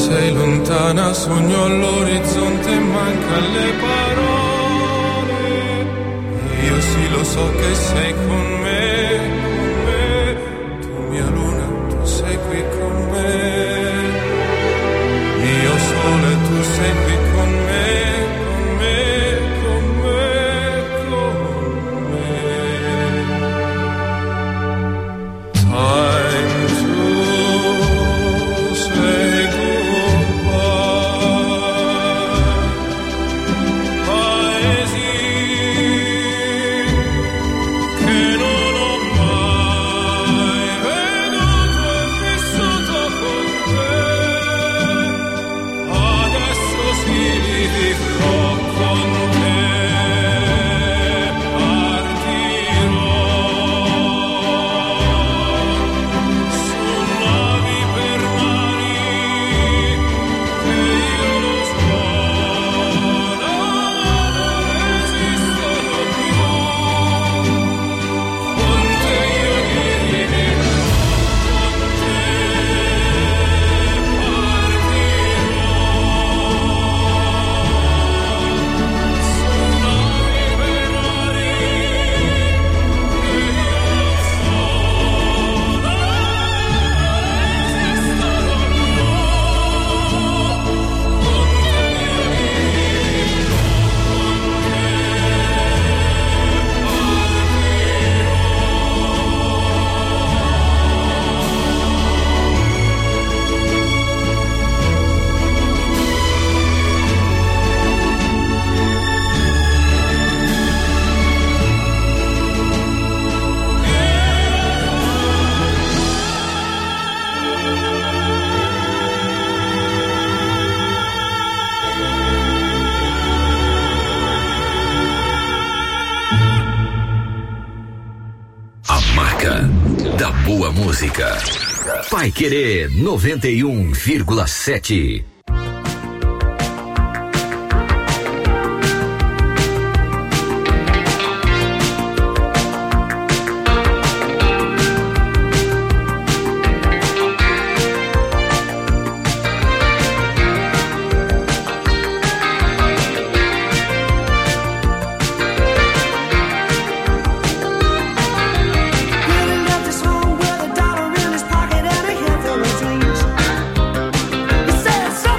sei lontana, sogno all'orizzonte, manca le parole. Io sì lo so che sei con me, tu mia luna, tu sei qui con me. Mio sole, tu sei qui con me, con me, con me, con me. Time to say Boa música. Paiquerê 91,7. Says so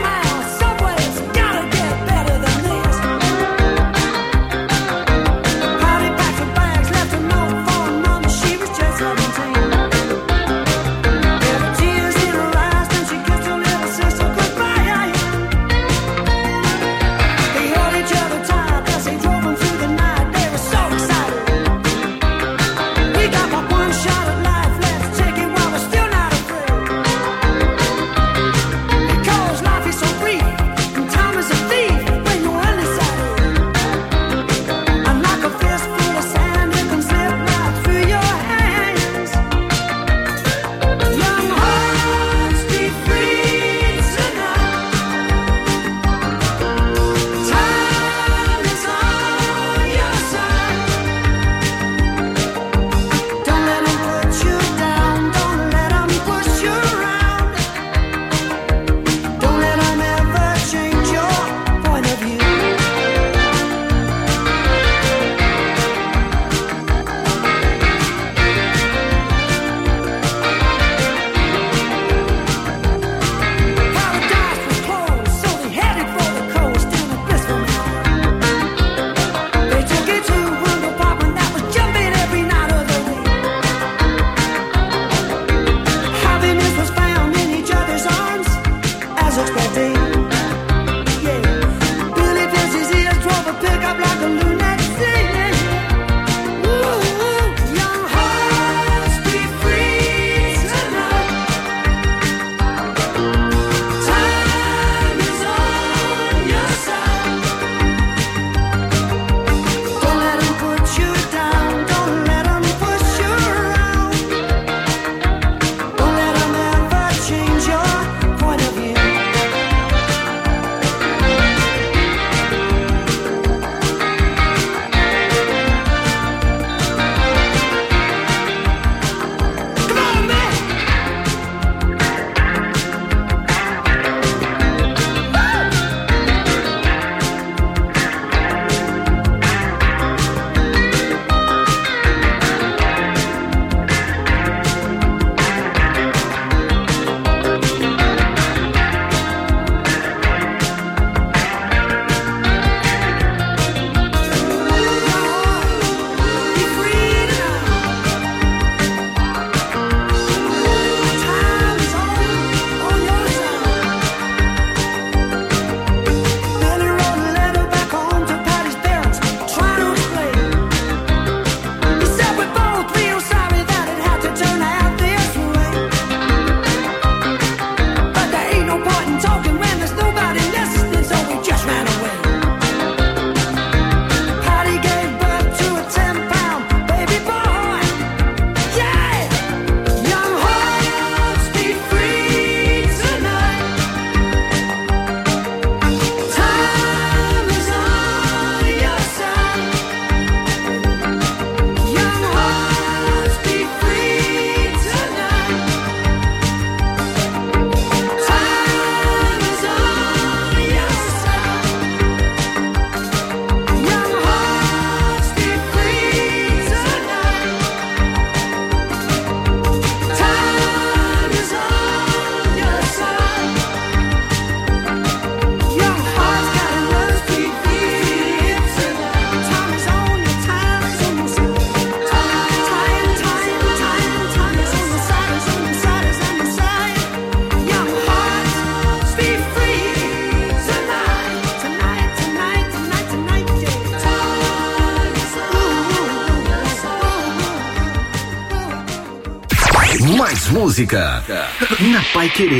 música. Na Paiquerê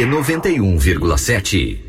91,7.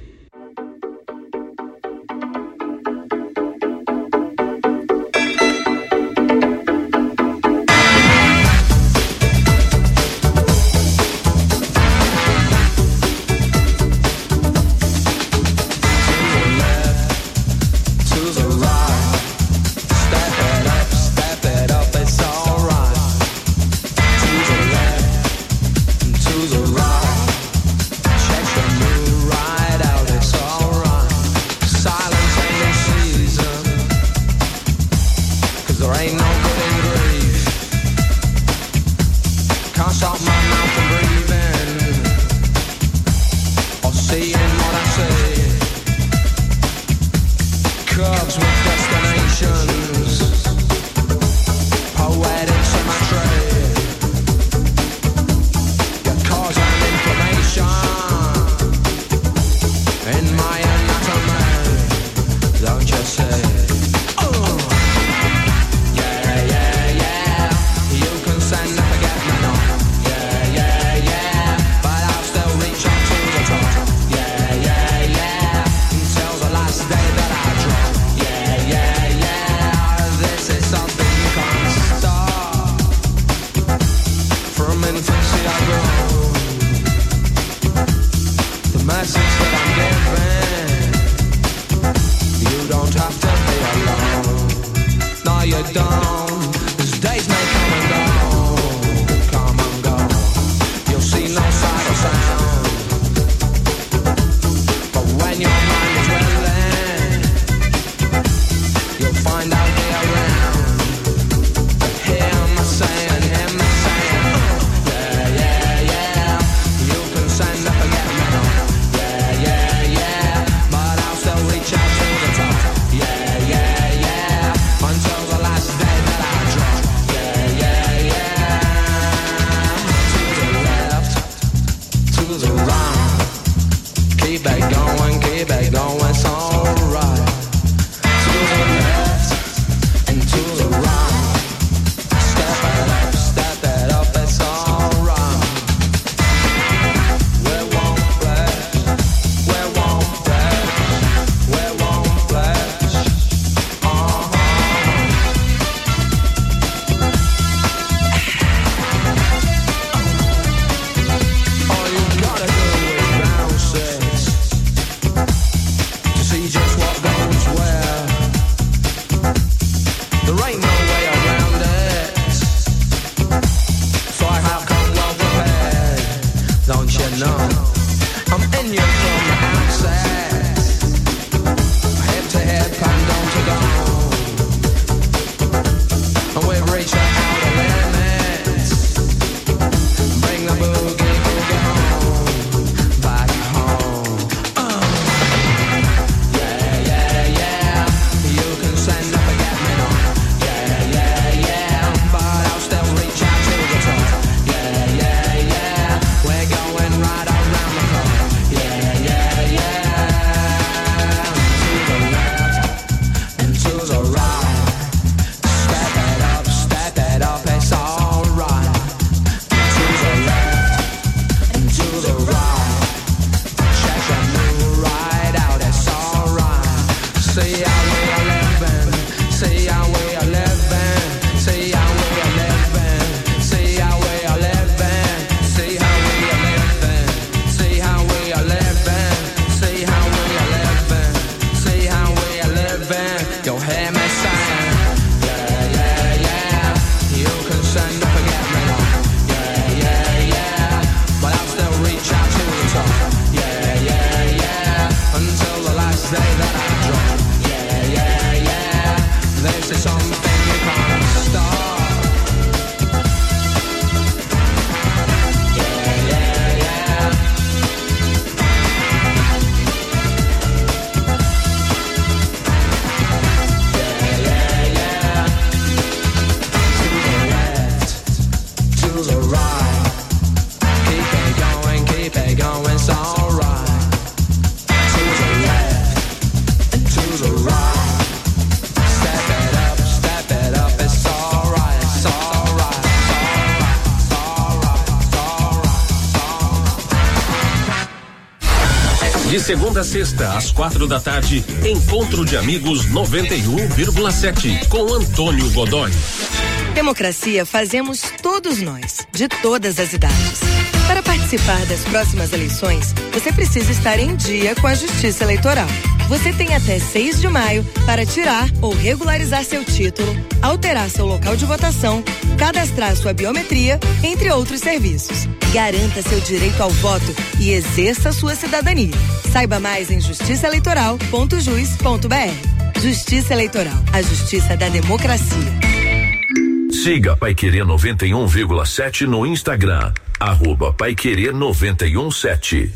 Say that I drop, yeah. De segunda a sexta, às 4 da tarde, Encontro de Amigos 91,7 com Antônio Godoy. Democracia fazemos todos nós, de todas as idades. Para participar das próximas eleições, você precisa estar em dia com a Justiça Eleitoral. Você tem até 6 de maio para tirar ou regularizar seu título, alterar seu local de votação, cadastrar sua biometria, entre outros serviços. Garanta seu direito ao voto e exerça sua cidadania. Saiba mais em justiçaeleitoral.jus.br. Justiça Eleitoral, a justiça da democracia. Siga Paiquerê 91,7 no Instagram, @Paiquerê 91,7.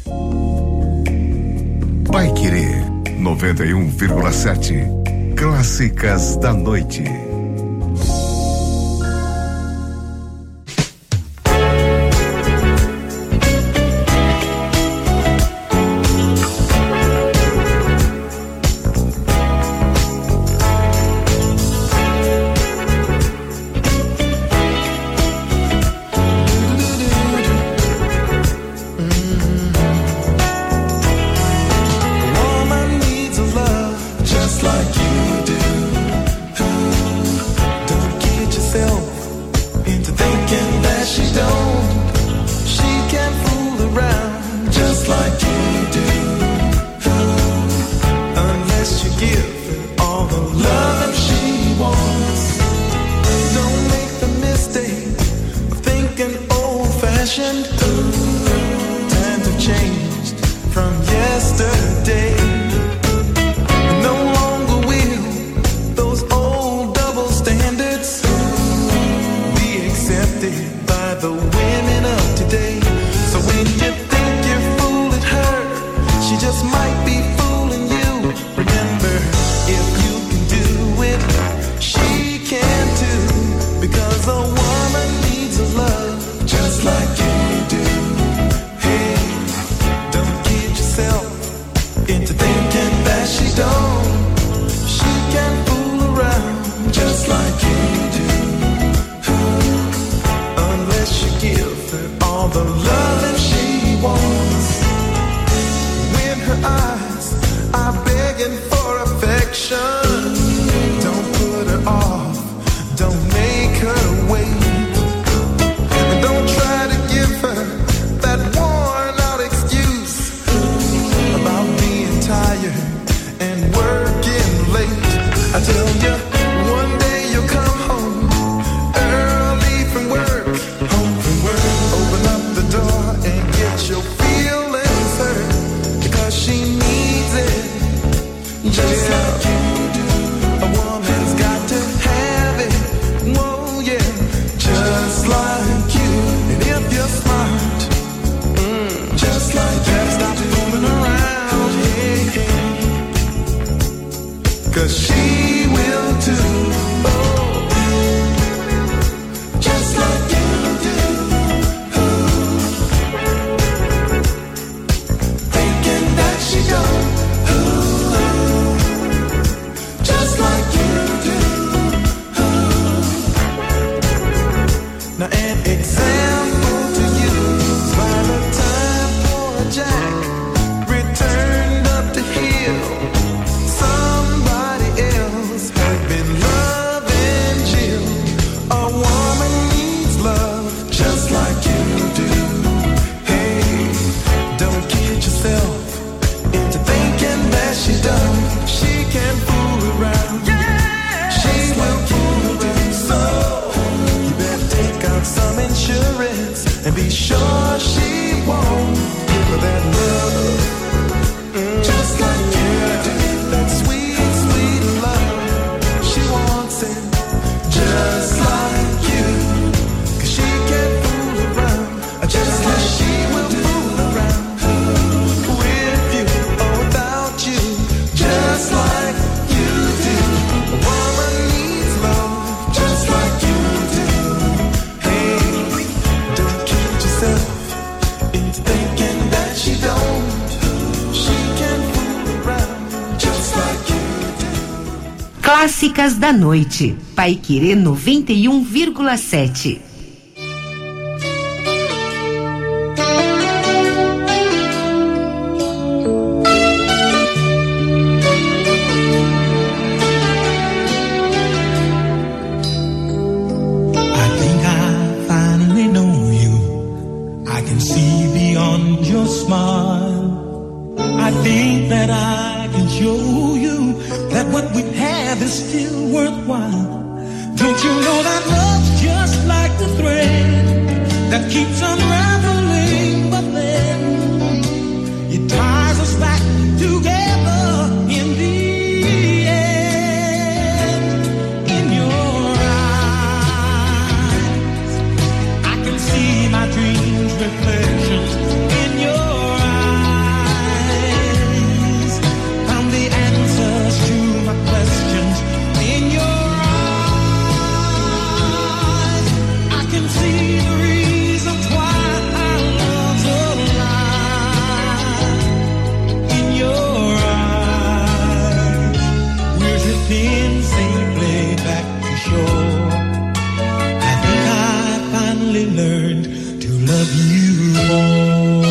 Paiquerê 91,7. Clássicas da noite. Clássicas da noite, Paiquerê 91,7. think that I can show you that what we have is still worthwhile? Don't you know that love's just like the thread that keeps unraveling, but then it ties us back together in the end. In your eyes, I can see my dreams' reflections. In your eyes, found the answers to my questions. In your eyes, I can see the reasons why our love's alive. In your eyes, we're drifting safely back to shore. I think I finally learned to love you more.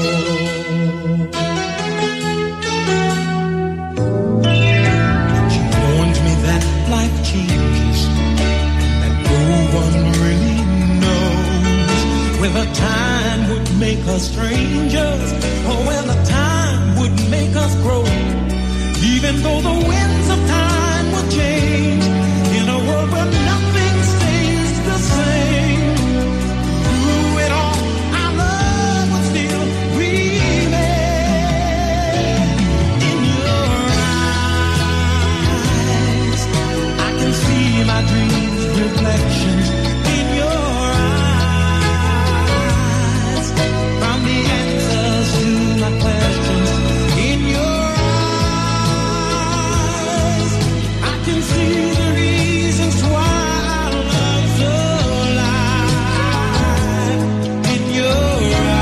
She warned me that life changes, that no one really knows whether time would make us strangers or whether time would make us grow. Even though the winds of time will change, in a world where nothing stays the same, through it all, our love will still remain. In your eyes, I can see my dreams' reflections. In your eyes, found the answers to my questions. In your eyes, I can see the reasons why our love's alive. In your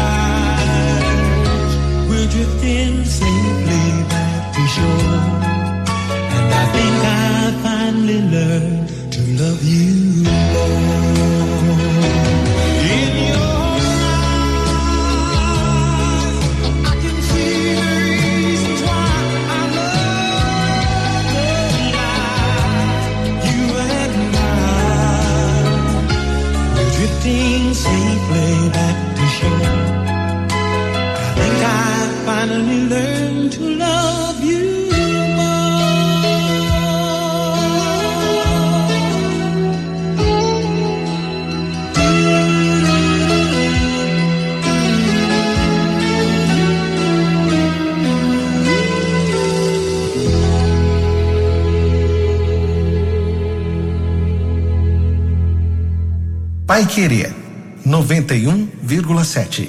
eyes, we're drifting safely back to shore. And I think I finally learned to love you more. In your eyes, I can see the reasons why our love's alive. You and I, we're drifting safely back to shore. I think I finally learned to love you Paiquerê 91,7.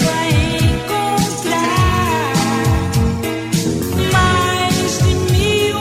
Mais de 1000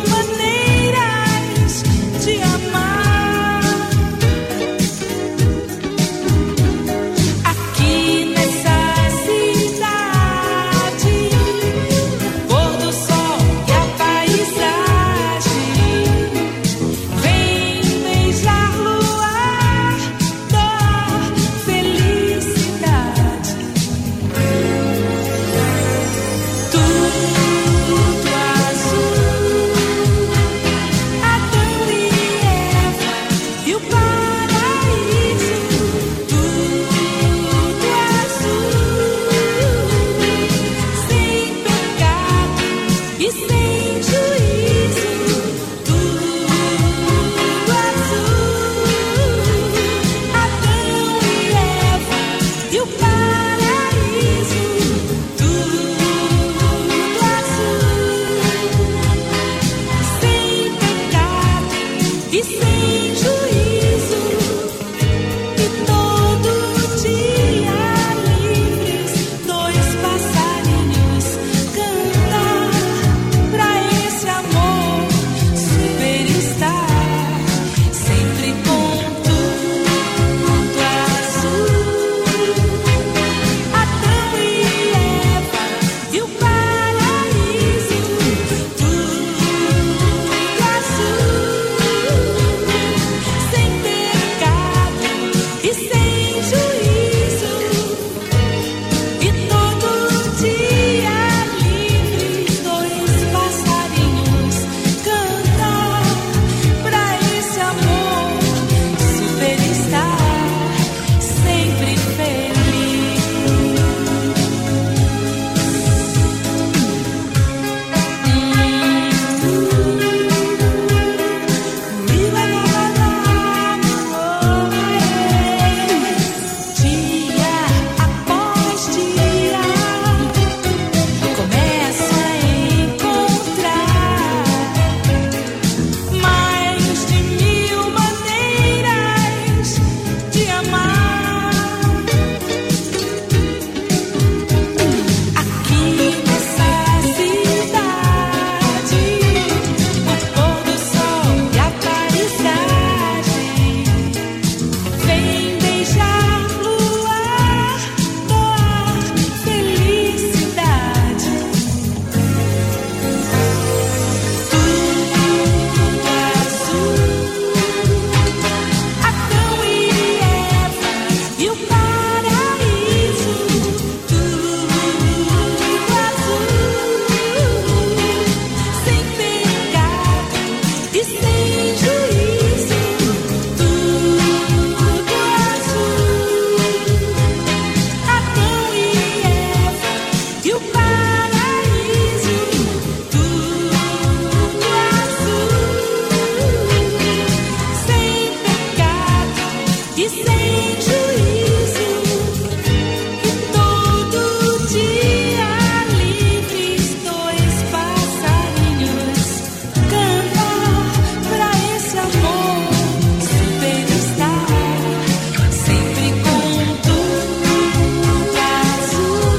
e sem juízo, e todo dia livres dois passarinhos cantam pra esse amor superstar, sempre com tudo azul.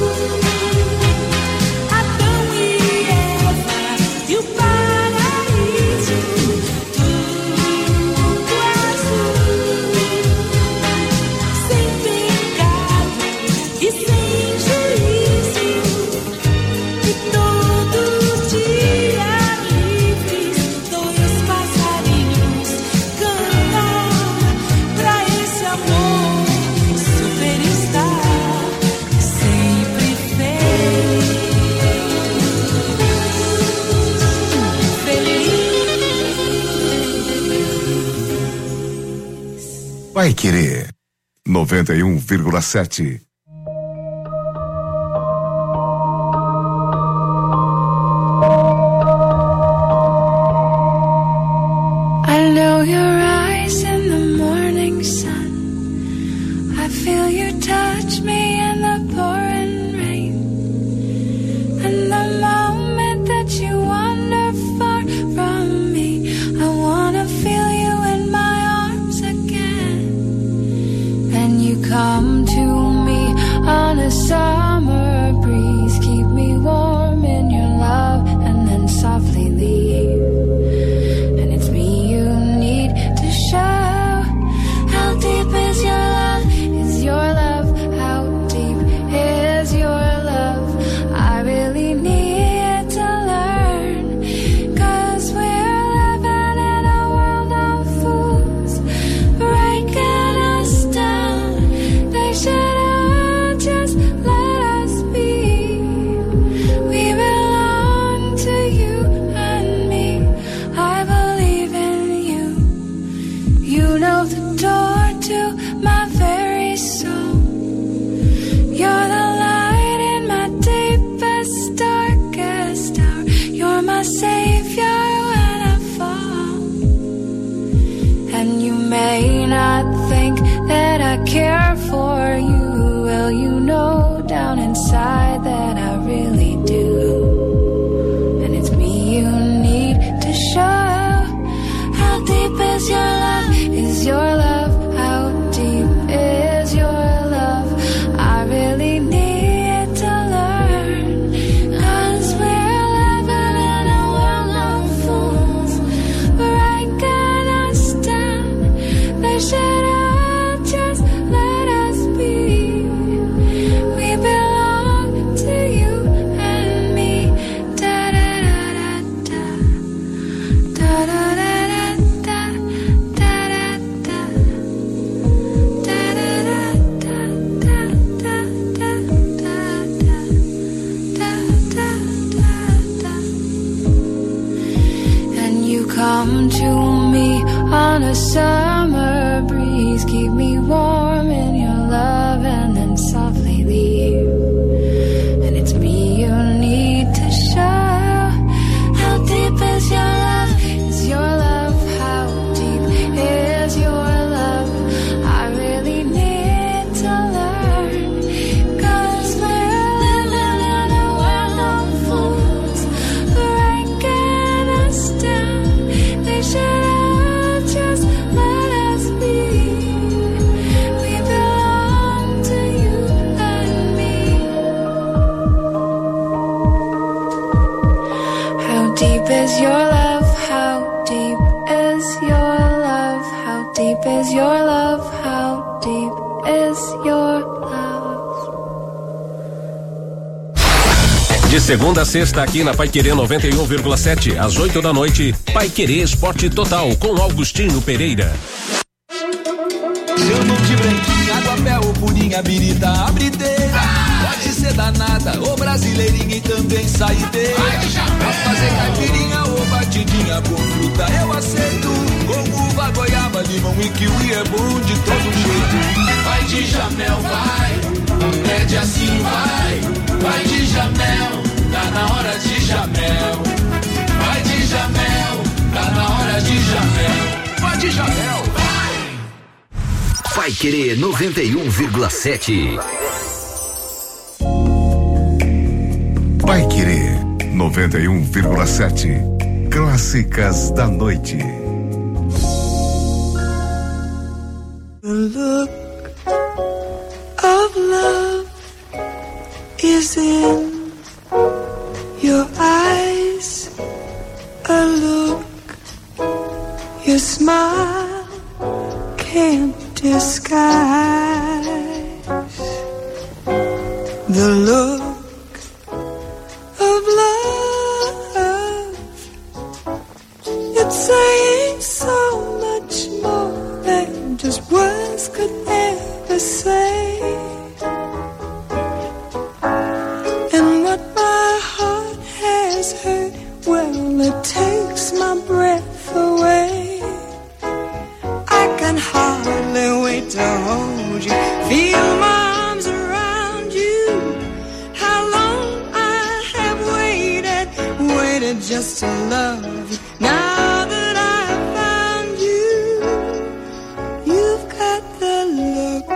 Adão e Eva e o paraíso, tudo azul, sem pecado e sem juízo, e todo dia livres dois passarinhos cantam pra esse amor superstar, sempre feliz. Vai Querer 91,7. I know your eyes in the morning sun. I feel you touch me in the pouring rain. And the moment that you wander far from me, I wanna feel you in my arms again. And you come to me on a summer breeze, keep me warm in your love, and then softly leave. And it's me you need to show. How deep is your love? Is your love? How deep is your love? I really need to learn, 'cause we're living in a world of fools, breaking us down. They should all just let us be. We belong to you and me. I believe in you. You know the door to my very soul. You're the light in my deepest, darkest hour. You're my savior when I fall. And you may not think that I care for you. Well, you know down inside that I really do. And it's me you need to show. How deep is your love? Is your love? How deep is your love? I really need to learn, 'cause we're living in a world of fools, breaking us down. They should all just let us be. We belong to you and me. Da da da da da da da da da da da. And you come to me on a summer breeze, keep me warm in your love, and then softly leave. And it's me you need to show. How deep is your love? Is your love? How deep is your love? I really need to learn, 'cause we're living in a world of fools, breaking us down. They should all just let us be. We belong to you and me. How deep is your love? How deep is your love? How deep is your love? How deep is your love? De segunda a sexta aqui na Paiquerê 91,7 às 8 da noite, Paiquerê Esporte Total com Augustinho Pereira. Seu nome de branquinha, aguapé ou purinha, birita, abrideira. Pode ser danada ou brasileirinha e também saideira. Pra fazer caipirinha ou batidinha com fruta eu aceito. Com uva, goiaba, limão e kiwi é bom de todo jeito. Vai de Jamel, vai, pede assim, vai. Vai de Jamel, tá na hora de Jamel. Vai de Jamel, tá na hora de Jamel. Vai de Jamel, vai. Paiquerê 91,7. Paiquerê 91,7. Clássicas da noite. The look of love is in your eyes. A look your smile can't disguise. The look of love, it's saying so much more than just words could ever say. And what my heart has heard, well, it takes my breath away. I can hardly wait to hold you, feel my arms around you. How long I have waited just to love you. Now that I found you, you've got the look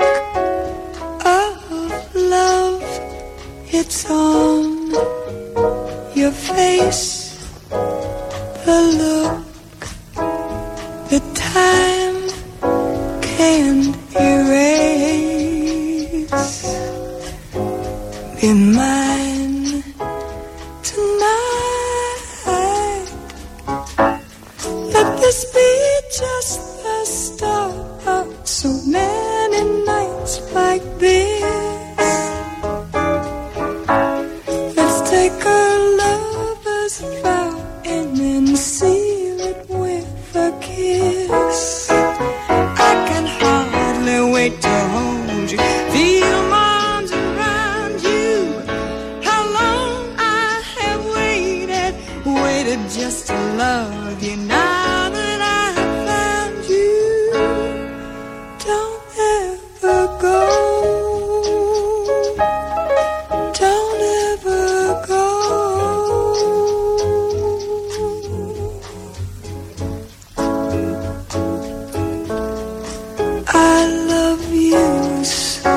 of love. It's on your face, the look that time can't erase. Be mine tonight. Let this be just the start of so many nights like this. Let's take a lover's vow and then seal it with a kiss. I can hardly wait to hold you, feel my arms around you. How long I have waited just to love you. Now that I found you, don't ever go. Don't ever go. I love you so.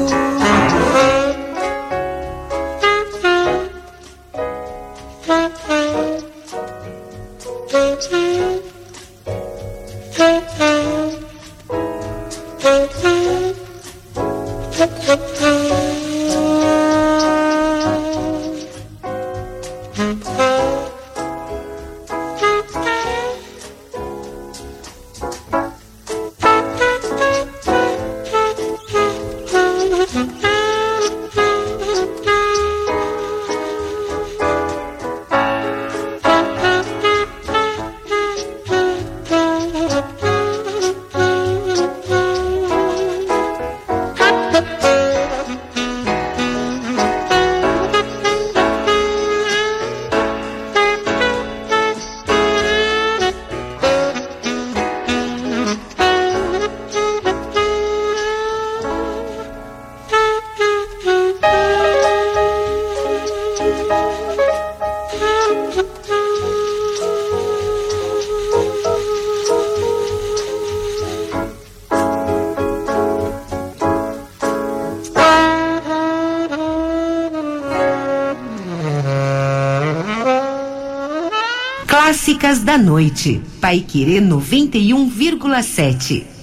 Clássicas da noite. Paiquerê 91,7.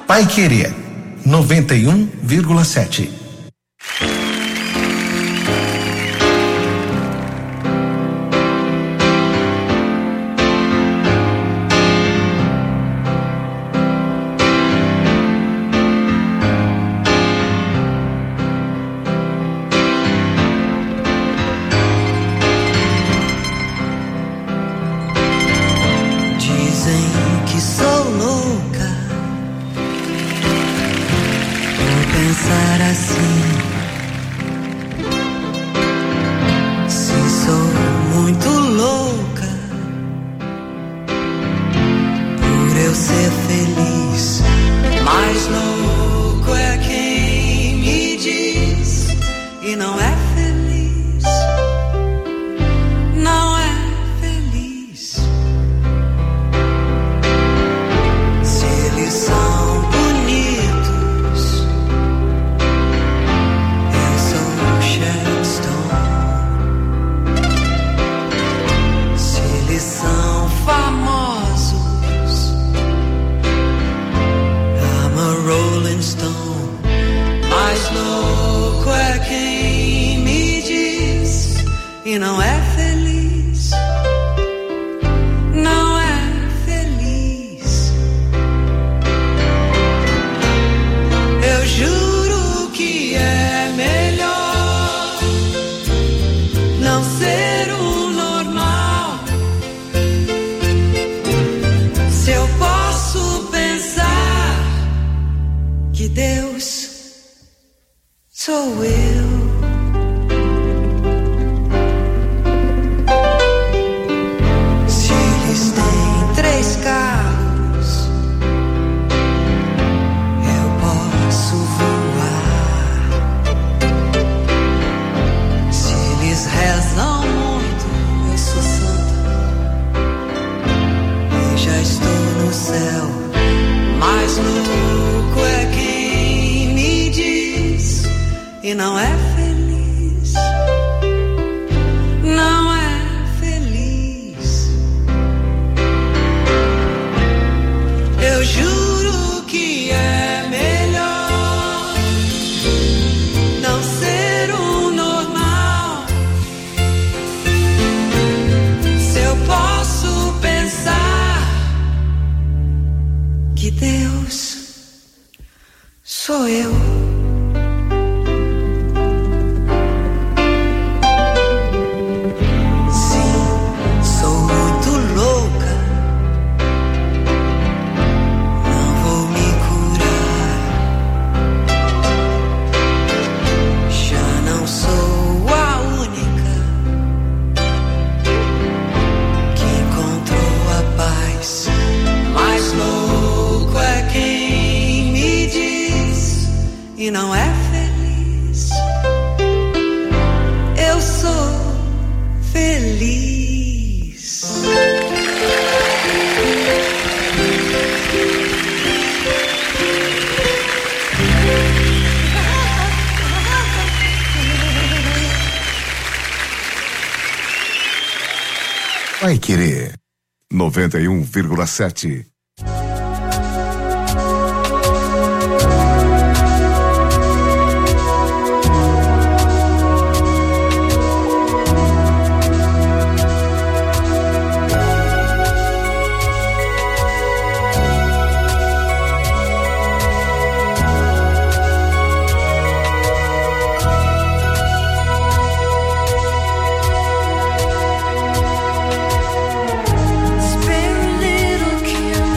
Paiquerê 91,7. Paiquerê 91,7. Spare a little care.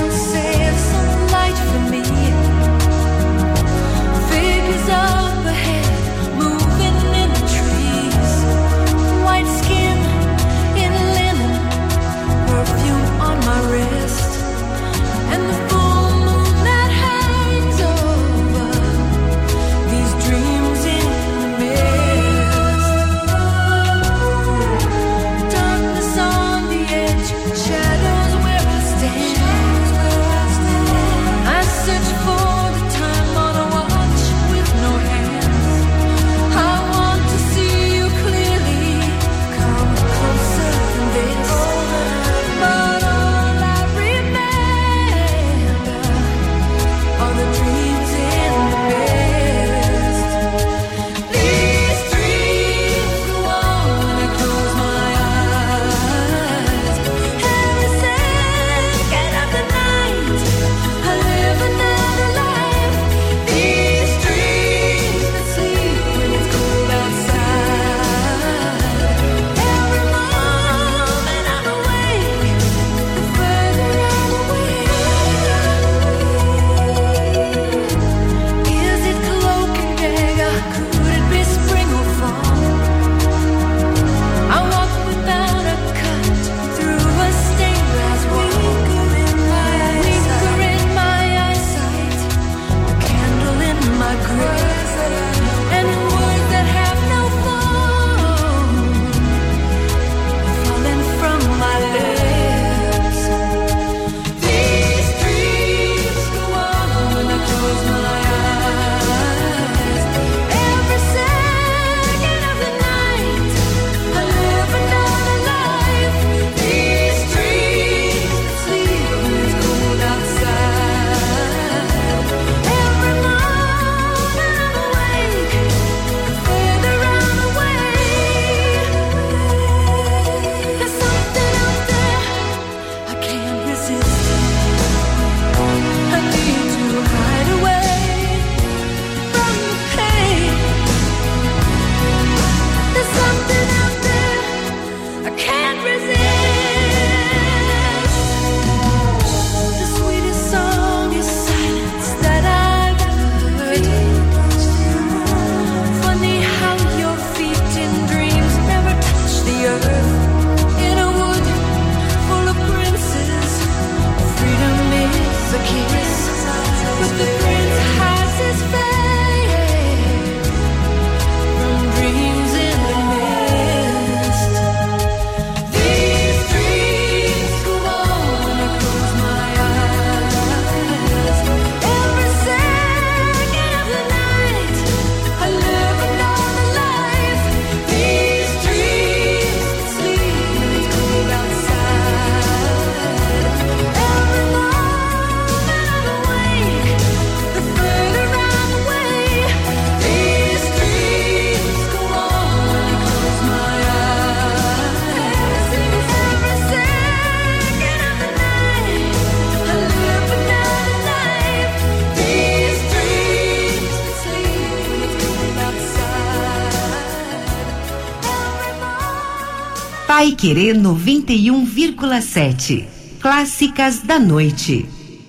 Paiquerê 91,7. Clássicas da noite.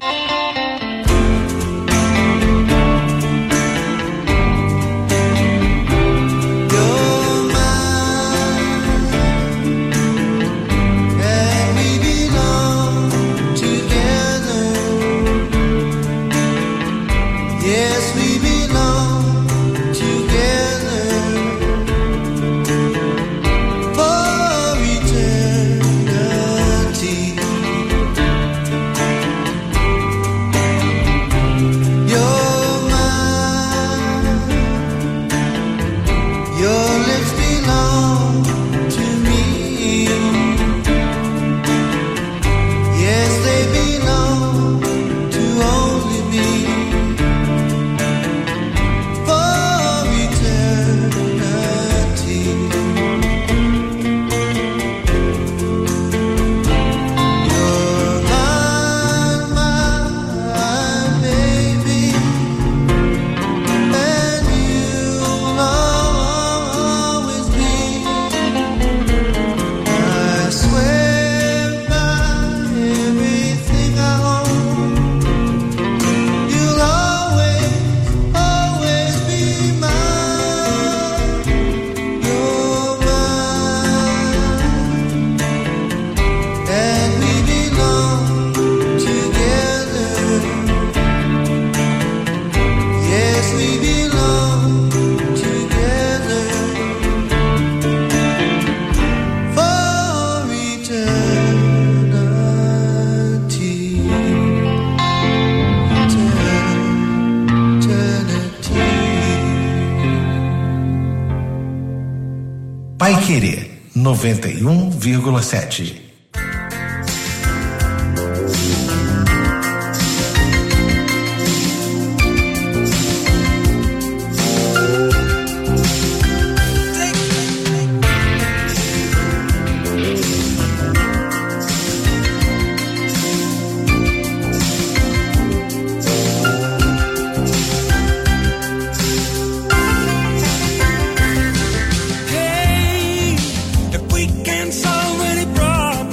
Paiquerê 91,7. If we can solve any problem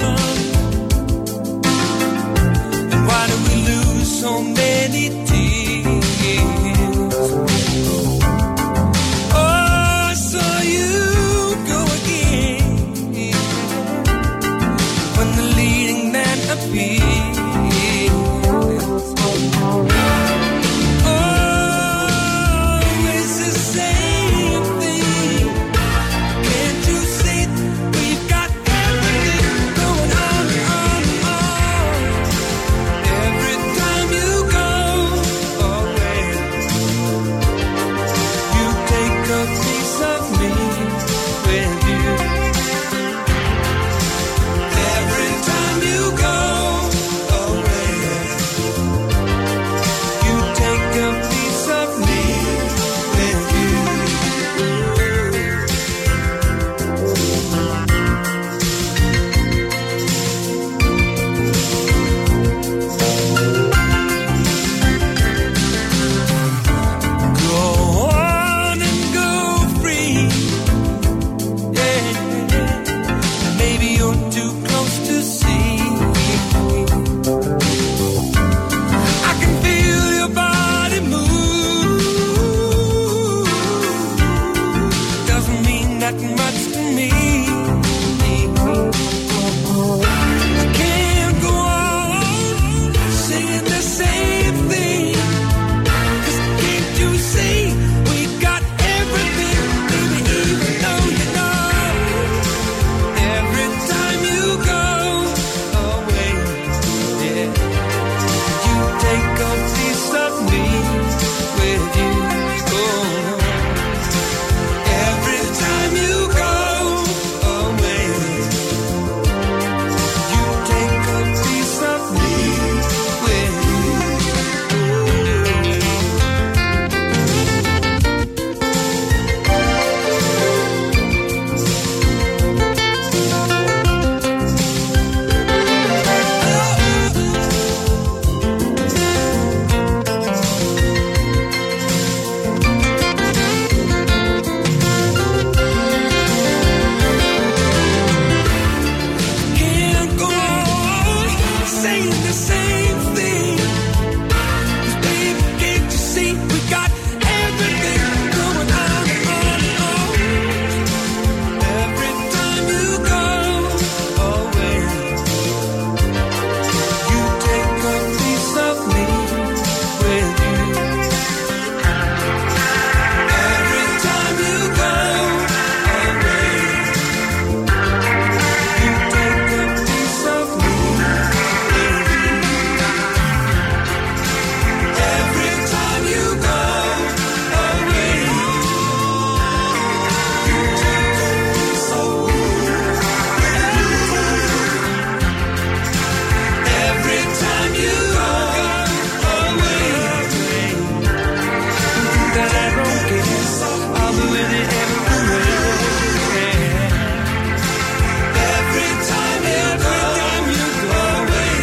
the same thing. 'Cause baby, can't you see we got everything going on and on and on. Every time you go away, you take a piece of me with you. Every time you go away, you take a piece of me with you. Every time you go away, you take a piece of me with you. Every time you go away, that I don't care, I'll be with it everywhere. Every time you go away,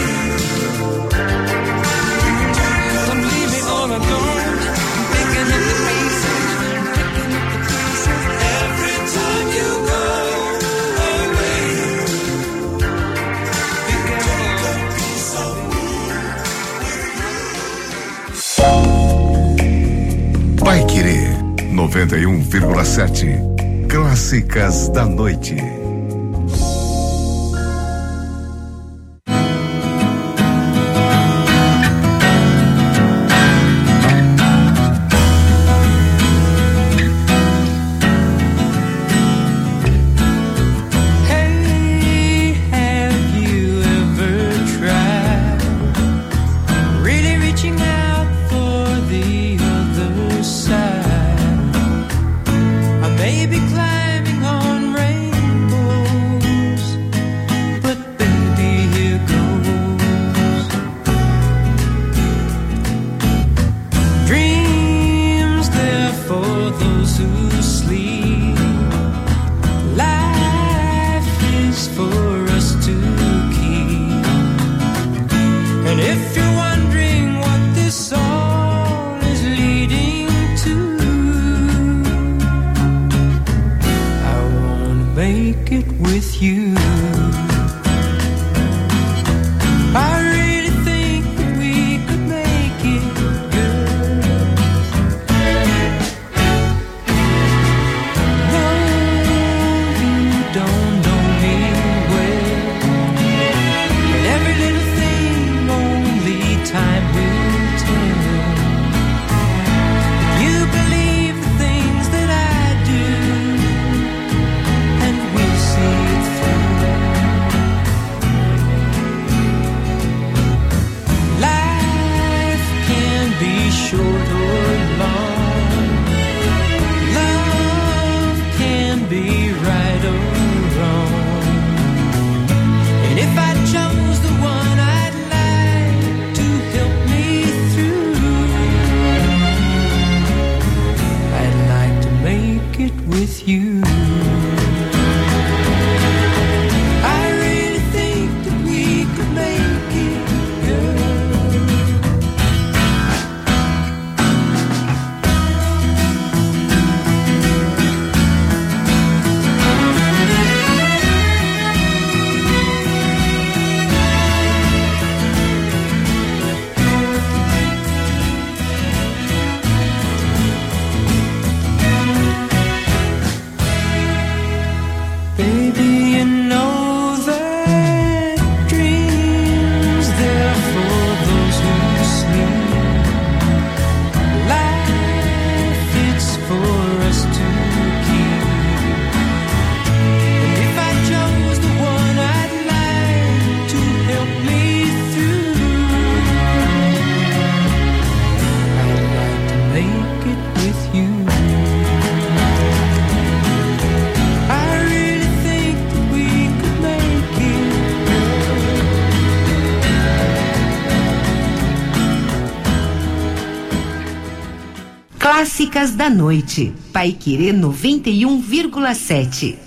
some leave me all alone, picking up the pieces, Every time you go away, you take a piece of Paiquerê 91,7. Clássicas da noite. Hey, have you ever tried really reaching out for the other side? I may be climbing on rainbows, but baby, here goes. Dreams there for those who sleep. Life is for us to keep. And if you're wondering what this all is leading to, I wanna make it with you. I really think that we could make it, girl. No, you don't know me well, and every little thing only time will tell. If you believe the things that I do, and we'll see it through. Life can be short or long. Love can be right or wrong. And if I chose the one I'd like to help me through, I'd like to make it with you. I really think that we could make it, girl. Baby, you know that dreams there for those who sleep. Life it's for us to keep. And if I chose the one I'd like to help me through, I'd like to make it with you. I really think that we could make it, Clássicas da noite. Paiquerê 91,7.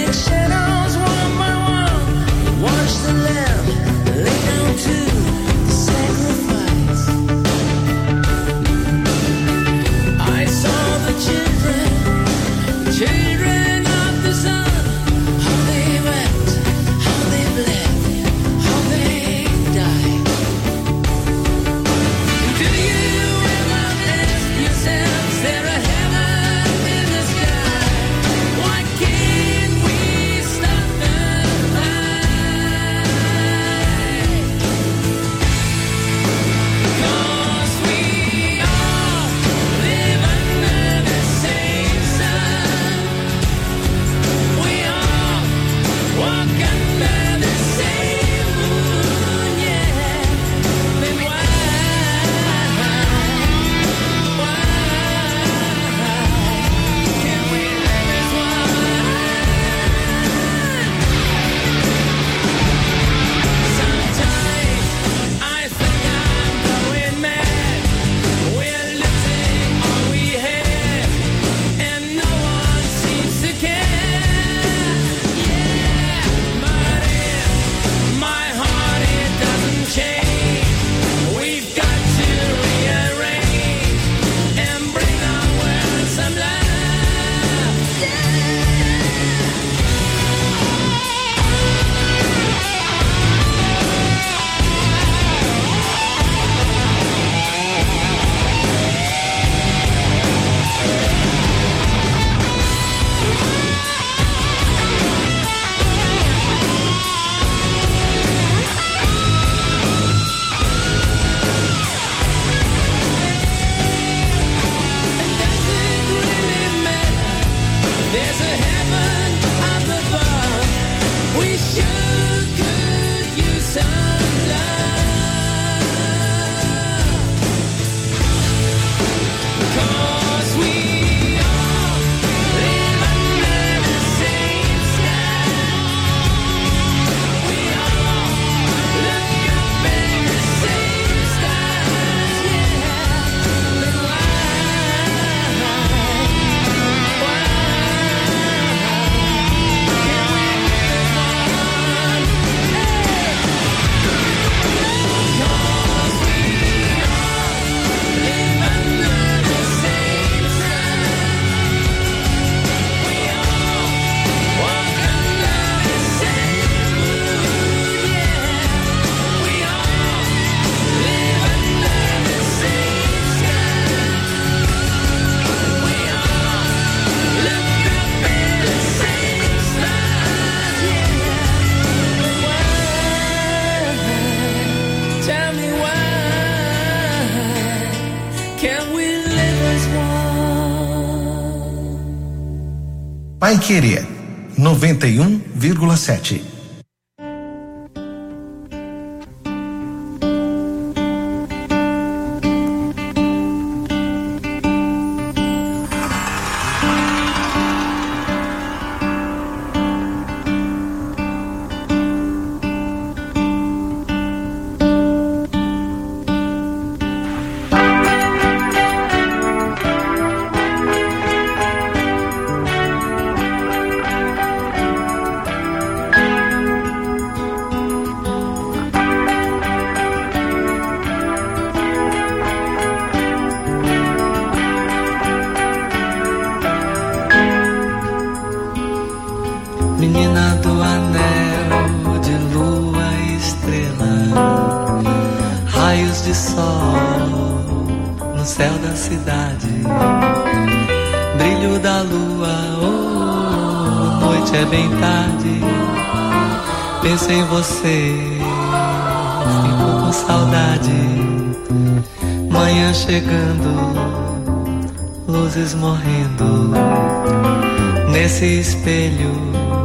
Paiquerê 91,7. Menina do anel de lua e estrela, raios de sol no céu da cidade, brilho da lua, oh, noite é bem tarde. Penso em você, fico com saudade. Manhã chegando, luzes morrendo, nesse espelho